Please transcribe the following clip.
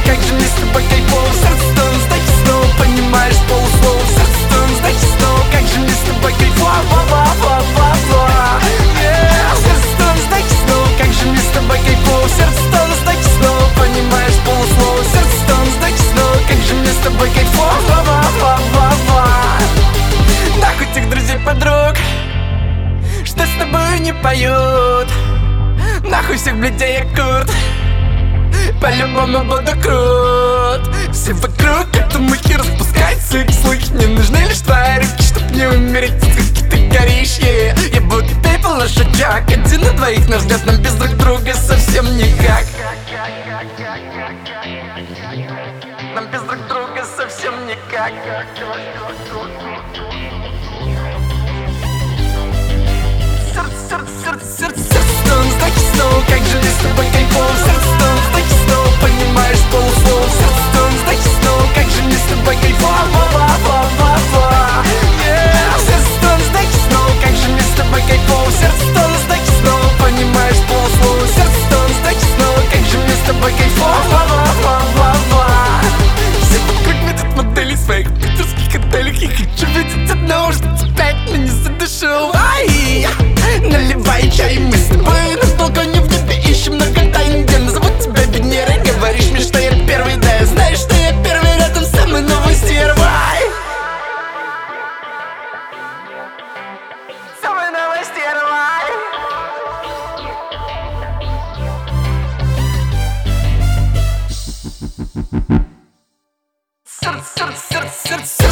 как же мне с тобой кайфово. Сердце стонет, сдачи снова, понимаешь полуслова. Сердце стонет, сдачи снова, как же мне с тобой кайфово. Сердце стонет, сдачи снова, как же мне с тобой кайфово. Сердце стонет, сдачи снова, понимаешь полуслова. Сердце стонет, сдачи снова, как же мне с тобой кайфово. Нахуй тех друзей, подруг, что с тобой не поют. Нахуй всех блядей, я курт, по-любому буду крут. Все вокруг, это мухи распускают своих слухи. Мне нужны лишь твои руки, чтоб не умереть, как ты горишь, Я буду пепел, наш очаг. Один на двоих, наш взгляд, нам без друг друга совсем никак. Нам без друг друга совсем никак. Сердце стонет, сдачи снова, как же мне с тобой кайфово. Сердце стонет, сдачи снова, понимаешь полуслова. Сердце стонет, сдачи снова, как же мне с тобой кайфово. Сердце стонет, сдачи снова, как же мне с тобой кайфово. Сердце стонет, сдачи снова, понимаешь полуслова. Сердце стонет, сдачи снова, как же мне с тобой кайфово. Все вокруг видят модели своих питерских отелях. Я хочу видеть одного, что опять меня задушил. Наливай чай, мы с тобой на балконе в небе ищем много тайн. Я назову тебя Венерой, говоришь мне, что я первый. Да я знаю, что я первый рядом с самой новой стервой. Самой новой стервой. Сердце